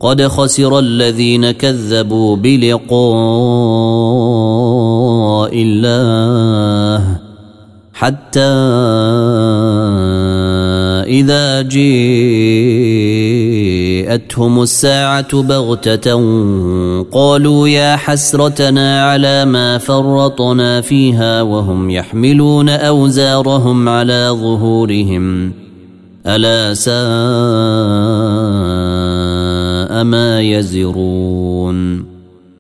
قد خسر الذين كذبوا بلقاء الله حتى إذا جاءتهم الساعة بغتة قالوا يا حسرتنا على ما فرطنا فيها وهم يحملون أوزارهم على ظهورهم ألا ساء ما يزرون